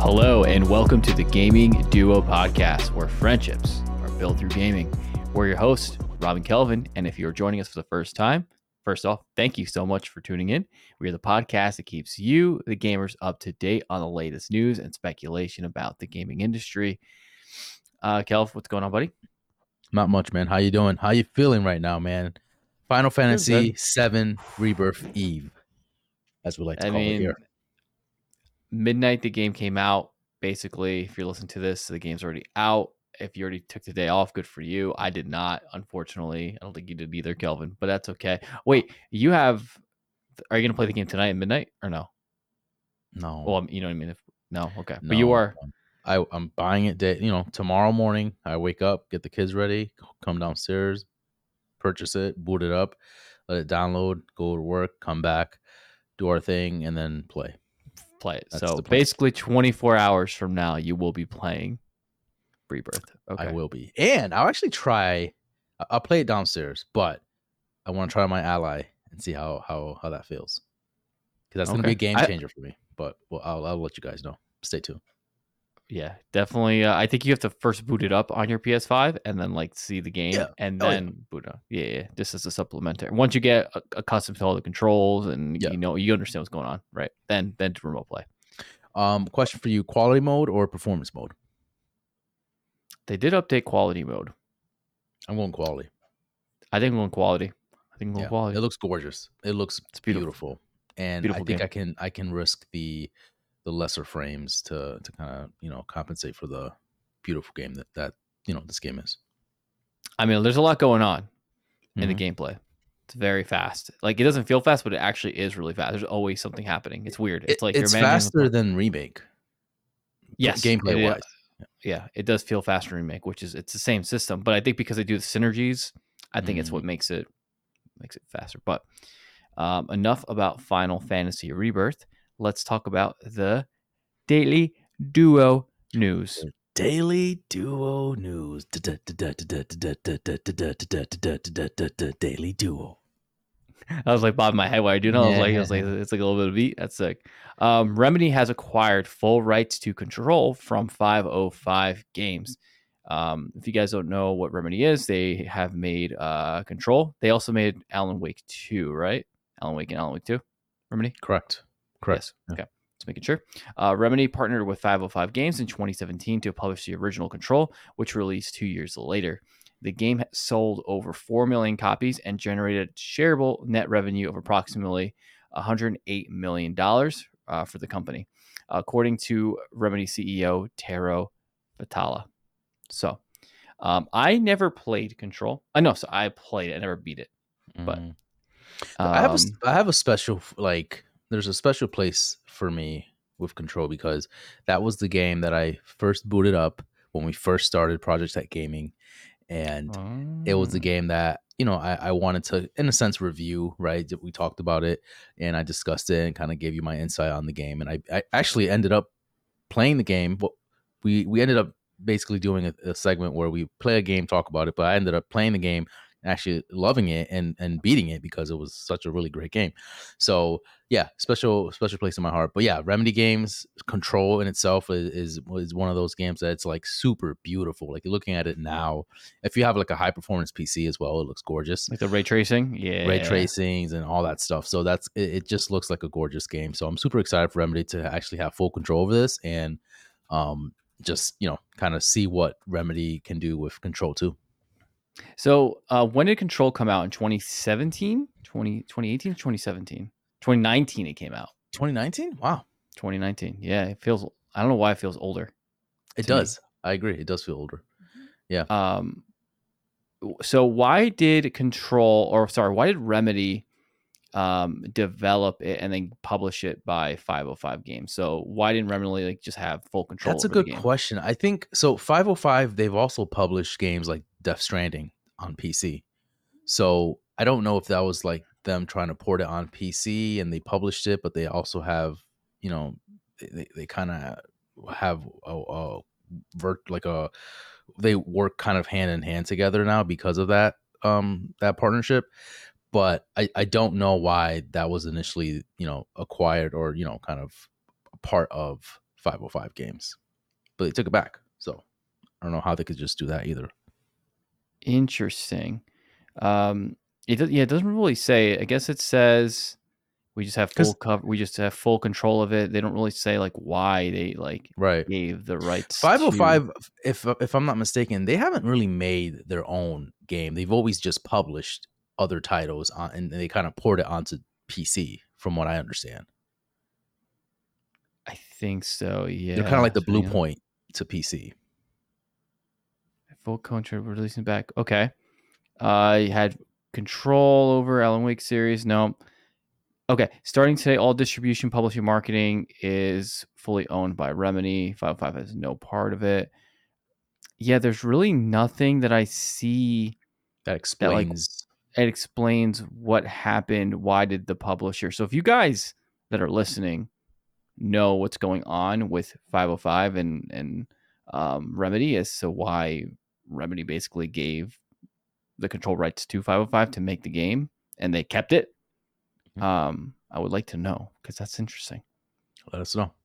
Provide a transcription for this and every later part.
Hello, and welcome to the Gaming Duo Podcast, where friendships are built through gaming. We're your hosts, Rob and Kelvin, and if you're joining us for the first time, first off, thank you so much for tuning in. We are the podcast that keeps you, the gamers, up to date on the latest news and speculation about the gaming industry. Kelv, what's going on, buddy? Not much, man. How you doing? How you feeling right now, man? Final Fantasy Good. VII Rebirth Eve, as we like to call it here. Midnight, the game came out. Basically, if you're listening to this, the game's already out. If you already took the day off, good for you. I did not, unfortunately. I don't think you did either, Kelvin, but that's okay. Wait, are you going to play the game tonight at midnight or no? No. Well, you know what I mean? No, okay. No, But you are. I'm buying it tomorrow morning. I wake up, get the kids ready, come downstairs, purchase it, boot it up, let it download, go to work, come back, do our thing, and then play. Play it. That's So the plan. basically 24 hours from now, you will be playing Rebirth. Okay. I will be. And I'll actually I'll play it downstairs, but I want to try my ally and see how that feels. Because that's going to be a game changer for me. But I'll let you guys know. Stay tuned. Yeah, definitely. I think you have to first boot it up on your PS5 and then see the game and then boot up. Yeah, just as a supplementary. Once you get accustomed to all the controls and you understand what's going on, right? Then to remote play. Question for you: quality mode or performance mode? They did update quality mode. I'm going quality. I think I'm going quality. Quality. It looks gorgeous. It's beautiful. And beautiful I think I can risk the lesser frames to kind of compensate for the beautiful game that this game is. I mean, there's a lot going on in the gameplay. It's very fast. It doesn't feel fast, but it actually is really fast. There's always something happening. It's weird. It's like it's faster than Remake. Yes, gameplay wise. Yeah, it does feel faster in Remake, which is it's the same system, but I think because they do the synergies, I think it's what makes it faster. But enough about Final Fantasy Rebirth. Let's talk about the Daily Duo news. Daily Duo news. Daily Duo. I was like bobbing my head while I do know. I was like, it's like a little bit of beat. That's sick. Remedy has acquired full rights to Control from 505 Games. If you guys don't know what Remedy is, they have made Control. They also made Alan Wake 2, right? Alan Wake and Alan Wake 2. Remedy? Correct. Yes. Okay. Just making sure. Remedy partnered with 505 Games in 2017 to publish the original Control, which released 2 years later. The game sold over 4 million copies and generated shareable net revenue of approximately $108 million for the company, according to Remedy CEO Taro Fatala. So, I never played Control. So I played it. I never beat it. But I have a special there's a special place for me with Control because that was the game that I first booted up when we first started Project Tech Gaming. And it was the game that, I wanted to, in a sense, review, right? We talked about it and I discussed it and kind of gave you my insight on the game. And I actually ended up playing the game. We ended up basically doing a segment where we play a game, talk about it, but I ended up playing the game, actually loving it and beating it because it was such a really great game. So yeah, special place in my heart. But yeah, Remedy games, Control in itself is one of those games that it's like super beautiful. Like, you're looking at it now, if you have like a high performance PC as well, it looks gorgeous. Like the ray tracing, ray tracings and all that stuff. So it just looks like a gorgeous game. So I'm super excited for Remedy to actually have full control over this and just kind of see what Remedy can do with Control 2. So when did Control come out? In 2017? 2018? 2017? 2019 it came out. 2019? Wow. 2019. Yeah, it feels, I don't know why it feels older. It does. I agree. It does feel older. Yeah. So why did Remedy develop it and then publish it by 505 Games? So why didn't Remedy just have full control? That's a good question. I think so. 505, they've also published games like Death Stranding on PC. So I don't know if that was like them trying to port it on PC and they published it, but they also have, they kind of have they work kind of hand in hand together now because of that partnership. But I don't know why that was initially, acquired or, kind of part of 505 games, but they took it back. So I don't know how they could just do that either. Interesting. It doesn't really say. I guess it says we just have full cover. We just have full control of it. They don't really say like why they like right gave the rights to 505. If I'm not mistaken, they haven't really made their own game. They've always just published other titles on, and they kind of poured it onto PC, from what I understand. I think so. Yeah, They're kind of like the so, Blue Point to PC. Full control releasing back. Okay. You had control over Alan Wake series. No. Okay. Starting today, all distribution, publishing, marketing is fully owned by Remedy. 505 has no part of it. Yeah, there's really nothing that I see that explains. It explains what happened. Why did the publisher? So if you guys that are listening know what's going on with 505 and Remedy as to why Remedy basically gave the control rights to 505 to make the game and they kept it, I would like to know because that's interesting. Let us know.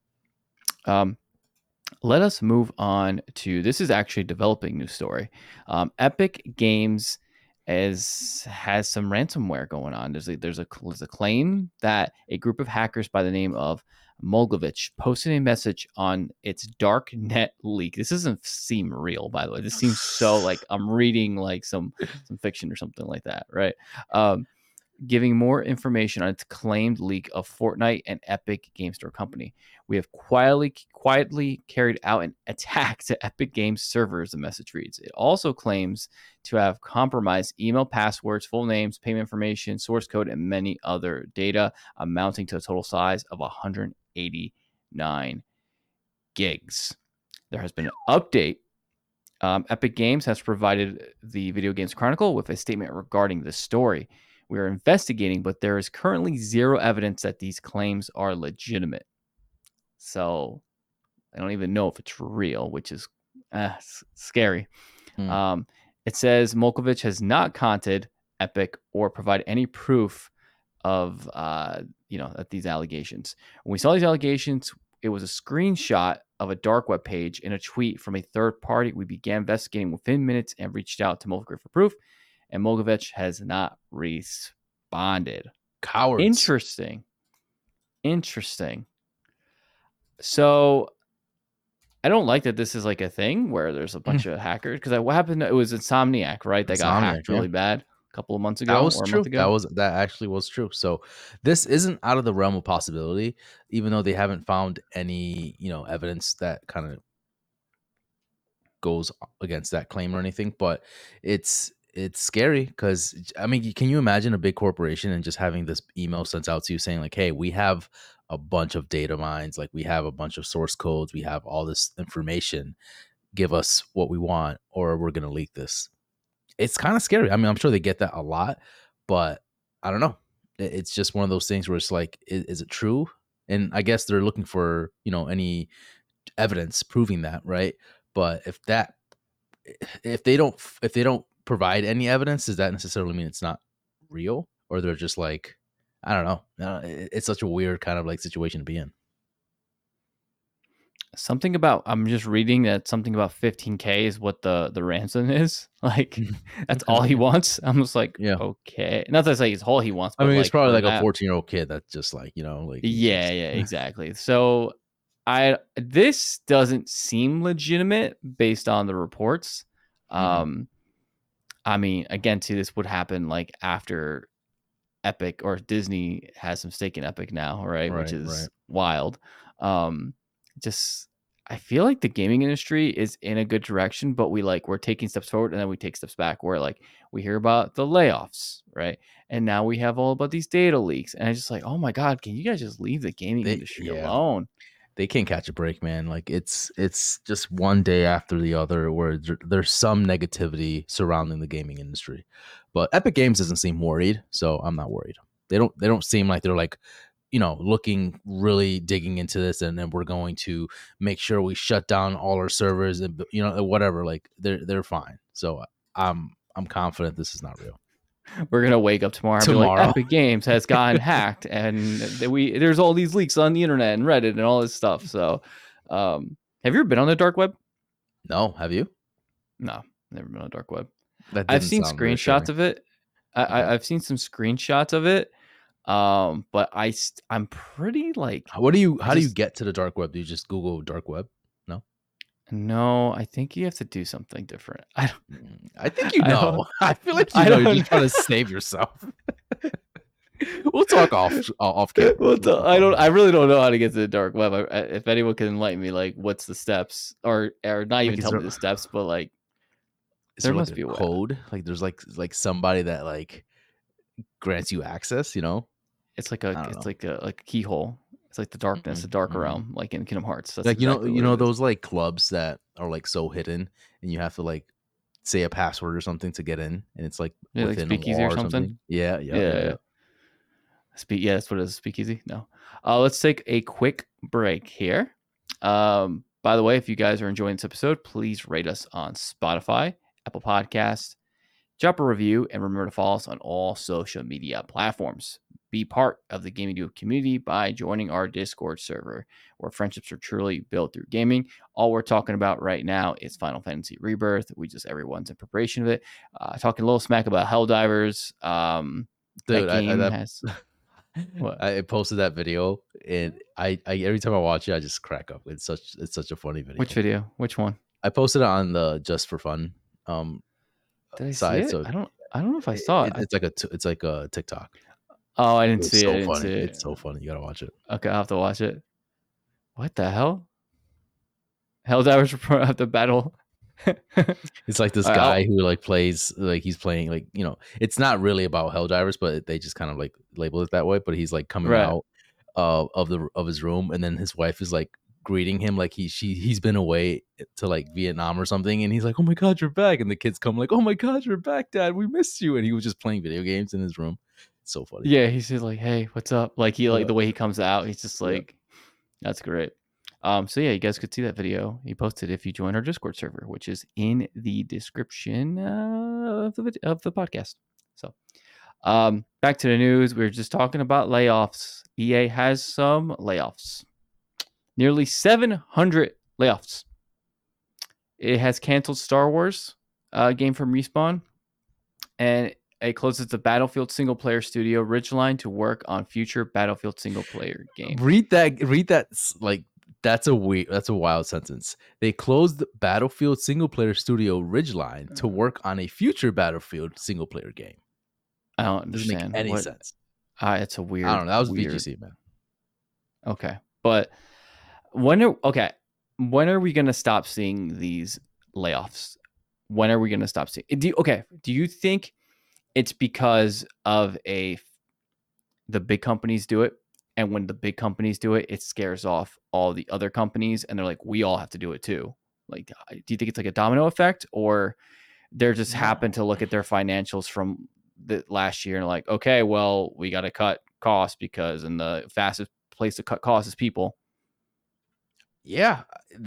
Let us move on to, this is actually a developing news story. Epic Games has some ransomware going on. There's a claim that a group of hackers by the name of Molgovich posted a message on its dark net leak. This doesn't seem real, by the way. This seems so like I'm reading like some fiction or something like that, right? Giving more information on its claimed leak of Fortnite and Epic Game Store Company. We have quietly carried out an attack to Epic Games servers, the message reads. It also claims to have compromised email passwords, full names, payment information, source code, and many other data, amounting to a total size of 189 gigs. There has been an update. Epic Games has provided the Video Games Chronicle with a statement regarding the story. We are investigating, but there is currently zero evidence that these claims are legitimate. So I don't even know if it's real, which is scary. It says Molkovich has not contacted Epic or provided any proof of that these allegations. When we saw these allegations, it was a screenshot of a dark web page in a tweet from a third party. We began investigating within minutes and reached out to Molkovich for proof. And Molgovich has not responded. Cowards. Interesting. So I don't like that this is like a thing where there's a bunch of hackers. Because what happened? It was Insomniac, right? That got hacked really bad a couple of months ago. That was true. That actually was true. So this isn't out of the realm of possibility, even though they haven't found any, evidence that kind of goes against that claim or anything. But it's scary because, I mean, can you imagine a big corporation and just having this email sent out to you saying like, hey, we have a bunch of data mines, like we have a bunch of source codes, we have all this information, give us what we want or we're going to leak this. It's kind of scary. I mean, I'm sure they get that a lot, but I don't know. It's just one of those things where it's like, is it true? And I guess they're looking for, any evidence proving that, right? But if they don't provide any evidence, does that necessarily mean it's not real? Or they're just like, I don't know. It's such a weird kind of like situation to be in. Something about, I'm just reading that something about 15K is what the ransom is. Like, that's all he wants. I'm just like, yeah, okay. Not to say it's all he wants. But I mean, it's probably like a 14-year-old kid that's just like, like. Yeah, exactly. So this doesn't seem legitimate based on the reports. I mean, again, too, this would happen like after Epic or Disney has some stake in Epic now, right? Which is wild. Just, I feel like the gaming industry is in a good direction, but we're taking steps forward and then we take steps back where like we hear about the layoffs, right? And now we have all about these data leaks. And I just like, oh my God, can you guys just leave the gaming industry alone? They can't catch a break, man. Like it's just one day after the other where there's some negativity surrounding the gaming industry. But Epic Games doesn't seem worried, so I'm not worried. They don't seem like they're like, looking really digging into this and then we're going to make sure we shut down all our servers and whatever. Like they're fine. So I'm confident this is not real. We're gonna wake up tomorrow and be like, Tomorrow. Epic Games has gotten hacked, and there's all these leaks on the internet and Reddit and all this stuff. So, have you ever been on the dark web? No, have you? No, never been on the dark web. That I've didn't seen sound screenshots reassuring. of it. Okay. I've seen some screenshots of it. But I'm pretty like How do you I just get to the dark web? Do you just Google dark web? No. no. I think you have to do something different. I think you I know. don't. I feel like you I know. You're don't. just trying to save yourself. We'll talk off camera. Well, We'll talk I off don't. I camera. really don't know how to get to the dark web. If anyone can enlighten me, like, what's the steps, or not even Like, tell me the steps, but like, is there there like must a be a way. code? Like there's somebody that like grants you access, you know? It's like I don't know. a keyhole. It's like the darkness, the dark Mm-hmm. realm, like in Kingdom Hearts. That's Like exactly you what know it is. those like clubs that are like so hidden and you have to like say a password or something to get in and it's like Yeah, like within a Speakeasy wall or or something. something. Yeah, yep, yep, Yeah. yep. Yeah, that's what it is. Speakeasy. No. Let's take a quick break here. By the way, if you guys are enjoying this episode, please rate us on Spotify, Apple Podcasts, drop a review, and remember to follow us on all social media platforms. Be part of the Gaming Duo community by joining our Discord server, where friendships are truly built through gaming. All we're talking about right now is Final Fantasy Rebirth. Everyone's in preparation of it. Talking a little smack about Helldivers. That Dude, game has what? I posted that video and I every time I watch it I just crack up. It's such a funny Which video. video? Which one? I posted it on the Just for Fun um Did I see side, it? so I don't know if I saw it. it's like a TikTok. Oh, I didn't It's see it. I so didn't funny. see it. It's so funny. You gotta watch it. Okay, I'll have to watch it. What the hell? Helldivers have to battle. It's like this guy who like plays like he's playing like it's not really about Helldivers, but they just kind of like label it that way. But he's like coming Right. out of his room, and then his wife is like greeting him like he's been away to like Vietnam or something, and he's like, "Oh my god, you're back!" And the kids come like, "Oh my god, you're back, Dad. We missed you." And he was just playing video games in his room. It's so funny. Yeah, he's just like, "Hey, what's up?" Like the way he comes out, he's just Yeah. like, "That's great." So yeah, you guys could see that video he posted if you join our Discord server, which is in the description of the podcast. So, back to the news. We were just talking about layoffs. EA has some layoffs. Nearly 700 layoffs. It has canceled Star Wars game from Respawn, and it closes the Battlefield single player studio Ridgeline to work on future Battlefield single player game. Read that like that's a wild sentence. They closed Battlefield single player studio Ridgeline to work on a future Battlefield single player game. I don't Doesn't make understand any sense. It's a weird. I don't know. That was weird. VGC, man. Okay, but when are we gonna stop seeing these layoffs? When are we gonna stop seeing? Do you think it's because of the big companies do it, and when the big companies do it, it scares off all the other companies, and they're like, we all have to do it too? Like, do you think it's like a domino effect, or they're just happen to look at their financials from the last year and like, okay, well, we got to cut costs because, and the fastest place to cut costs is people. Yeah,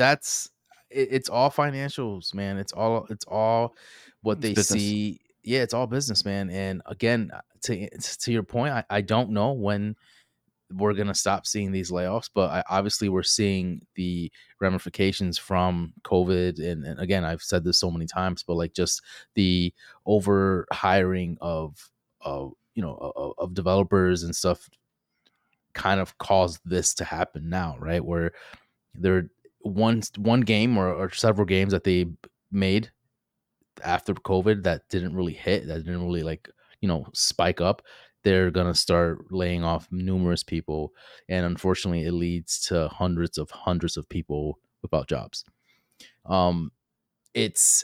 it's all financials, man. It's all what they see. Yeah, it's all business, man. And again, to your point, I don't know when we're gonna stop seeing these layoffs, but obviously we're seeing the ramifications from COVID. And again, I've said this so many times, but like just the over hiring of of developers and stuff kind of caused this to happen now, right? Where there one game or several games that they made after COVID that didn't really hit, that didn't really like spike up, they're gonna start laying off numerous people, and unfortunately it leads to hundreds of people without jobs. It's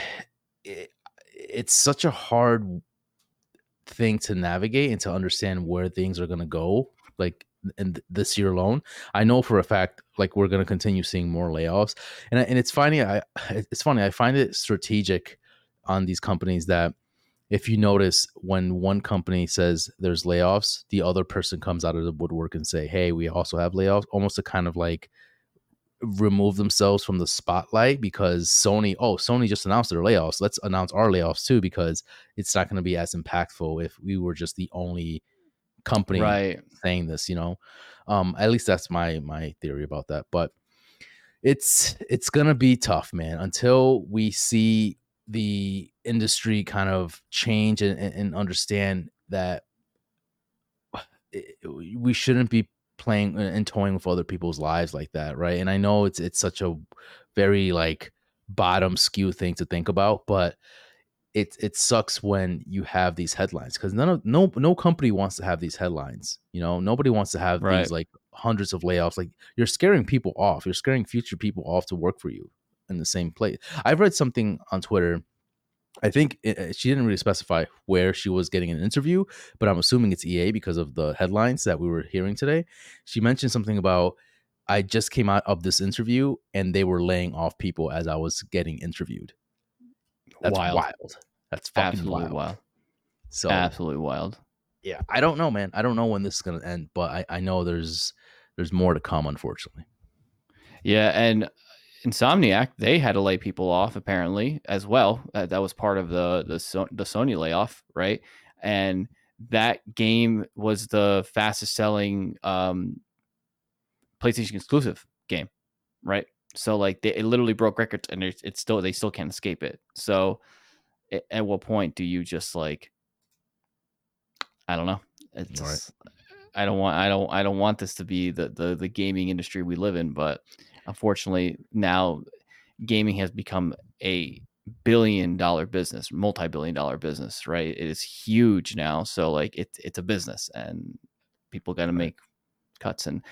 it's such a hard thing to navigate and to understand where things are gonna go, like in this year alone. I know for a fact like we're going to continue seeing more layoffs, and it's funny. I find it strategic on these companies that if you notice when one company says there's layoffs, the other person comes out of the woodwork and say, hey, we also have layoffs, almost to kind of like remove themselves from the spotlight because Sony just announced their layoffs. Let's announce our layoffs too, because it's not going to be as impactful if we were just the only company Right. saying this, you know. At least that's my theory about that. But it's gonna be tough, man, until we see the industry kind of change and understand that we shouldn't be playing and toying with other people's lives like that, right? And I know it's such a very like bottom skew thing to think about, but it sucks when you have these headlines because no company wants to have these headlines. You know, nobody wants to have Right. these like hundreds of layoffs. Like you're scaring people off. You're scaring future people off to work for you in the same place. I've read something on Twitter. I think she didn't really specify where she was getting an interview, but I'm assuming it's EA because of the headlines that we were hearing today. She mentioned something about I just came out of this interview and they were laying off people as I was getting interviewed. That's Wild. wild. That's fucking Absolutely wild. wild. So Absolutely wild. yeah, I don't know, man. I don't know when this is gonna end, but I know there's more to come, unfortunately. Yeah, and Insomniac, they had to lay people off apparently as well. That was part of the Sony layoff, right? And that game was the fastest selling PlayStation exclusive game, right? So like it literally broke records, and it's still they still can't escape it. So at what point do you just like I don't know? It's All right. just I don't want this to be the gaming industry we live in, but unfortunately now gaming has become a billion-dollar business, multi-billion-dollar business, right? It is huge now. So like it's a business and people got to Right. make cuts and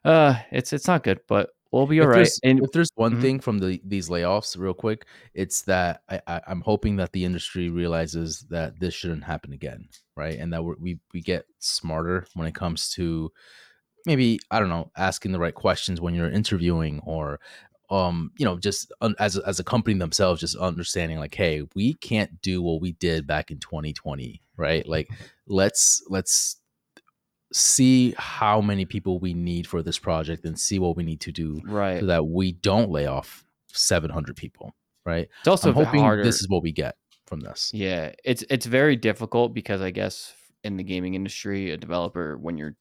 it's not good, but we'll be all If right. there's And if there's one mhm, thing from these layoffs, real quick, it's that I'm hoping that the industry realizes that this shouldn't happen again, right? And that we get smarter when it comes to maybe I don't know asking the right questions when you're interviewing or you know just as a company themselves just understanding like hey we can't do what we did back in 2020 right like let's see how many people we need for this project and see what we need to do so right. that we don't lay off 700 people right It's also I'm a bit hoping this harder. is what we get from this. Yeah, it's very difficult because I guess in the gaming industry, a developer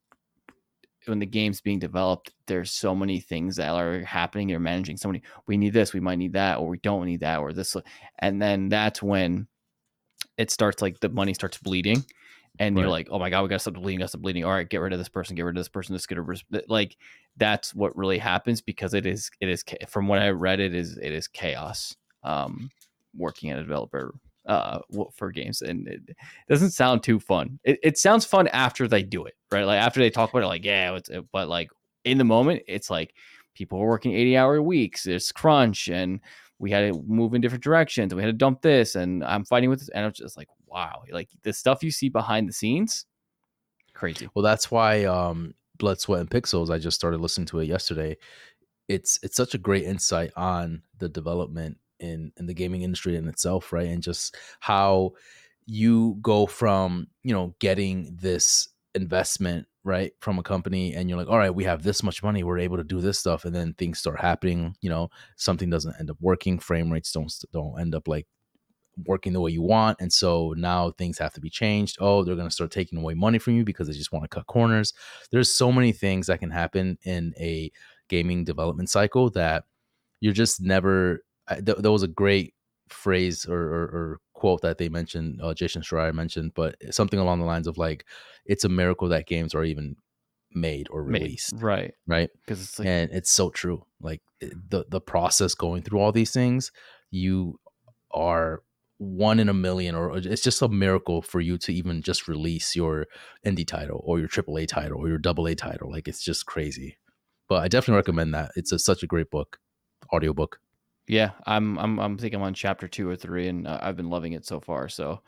when the game's being developed, there's so many things that are happening. You're managing so many. We need this, we might need that, or we don't need that, or this, and then that's when it starts like the money starts bleeding, and you're Right. like, oh my god, we got to stop bleeding, got to stop bleeding. All right, get rid of this person, get rid of this person. This gonna like that's what really happens because it is from what I read, it is chaos. Working at a developer for games, and it doesn't sound too fun. It sounds fun after they do it, right? Like after they talk about it, like yeah, but like in the moment, it's like people are working 80-hour weeks. There's crunch, and we had to move in different directions. And we had to dump this, and I'm fighting with this, and I'm just like, wow, like the stuff you see behind the scenes, crazy. Well that's why Blood Sweat and Pixels I just started listening to it yesterday. It's such a great insight on the development in the gaming industry in itself, right? And just how you go from, you know, getting this investment, right, from a company and you're like, all right, we have this much money, we're able to do this stuff, and then things start happening, you know, something doesn't end up working, frame rates don't end up like working the way you want. And so now things have to be changed. Oh, they're going to start taking away money from you because they just want to cut corners. There's so many things that can happen in a gaming development cycle that you're just never. There was a great phrase or quote that they mentioned, Jason Schreier mentioned, but something along the lines of like, it's a miracle that games are even made or Made released. right Right. because it's like And it's so true. Like the process going through all these things, you are one in a million, or it's just a miracle for you to even just release your indie title or your AAA title or your AA title. Like it's just crazy. But I definitely recommend that. It's such a great book, audiobook. yeah, I'm thinking I'm on chapter 2 or 3, and I've been loving it so far. So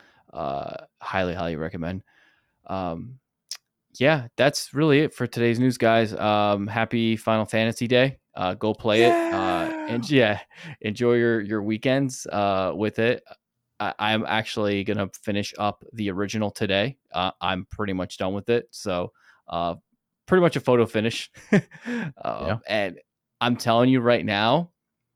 highly recommend. Um, yeah, that's really it for today's news, guys. Happy Final Fantasy Day. Go play it. Yeah. And yeah, enjoy your weekends with it. I'm actually gonna finish up the original today. I'm pretty much done with it, so pretty much a photo finish. Yeah. And I'm telling you right now,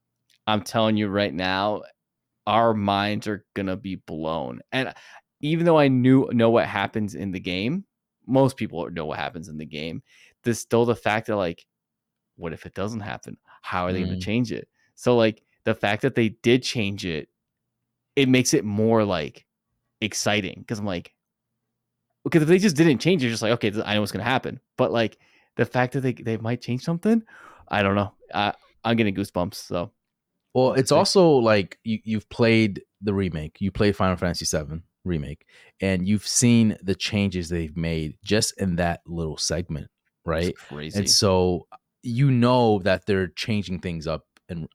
our minds are gonna be blown. And even though I know what happens in the game, most people know what happens in the game. There's still the fact that, like, what if it doesn't happen? How are they gonna change it? So, like, the fact that they did change it, it makes it more like exciting, because I'm like, because if they just didn't change it, just like, okay, I know what's gonna happen. But like the fact that they might change something, I don't know. I'm getting goosebumps. So, Well, we'll have to it's see. also like you've played the remake. You played Final Fantasy VII remake, and you've seen the changes they've made just in that little segment, It's right? And crazy. so you know that they're changing things up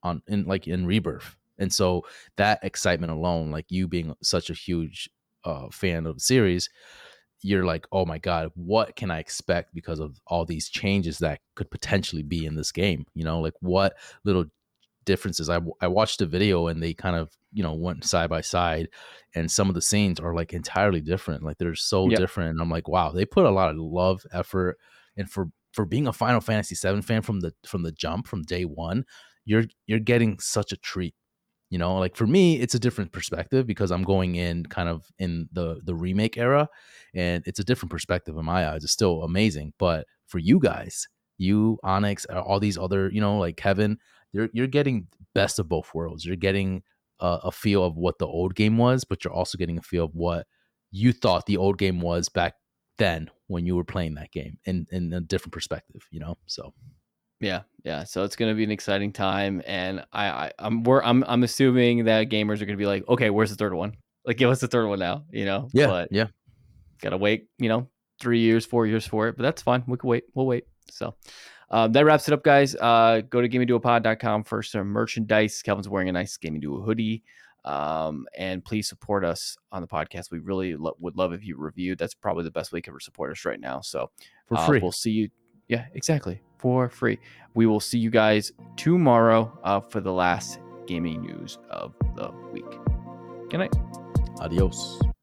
in Rebirth, and so that excitement alone, like you being such a huge fan of the series, you're like, oh my god, what can I expect because of all these changes that could potentially be in this game? You know, like what little differences. I watched a video and they kind of, went side by side, and some of the scenes are like entirely different. Like they're so Yep. different. And I'm like, wow, they put a lot of love, effort, and for being a Final Fantasy VII fan from the jump, from day one, you're getting such a treat. Like for me, it's a different perspective because I'm going in kind of in the remake era, and it's a different perspective in my eyes. It's still amazing, but for you guys, you Onyx, all these other, like Kevin, you're getting best of both worlds. You're getting a feel of what the old game was, but you're also getting a feel of what you thought the old game was back then when you were playing that game in a different perspective. So Yeah. So it's gonna be an exciting time, and I'm assuming that gamers are gonna be like, okay, where's the third one? Like, give us the third one now. yeah, But yeah. gotta wait. 3 years, 4 years for it, but that's fine. We can wait. We'll wait. So. That wraps it up, guys. Go to gamingduopod.com for some merchandise. Kelvin's wearing a nice Gaming Duo hoodie. And please support us on the podcast. We really would love if you reviewed. That's probably the best way you can support us right now. So For free. we'll see you. Yeah, exactly. For free. We will see you guys tomorrow for the last gaming news of the week. Good night. Adios.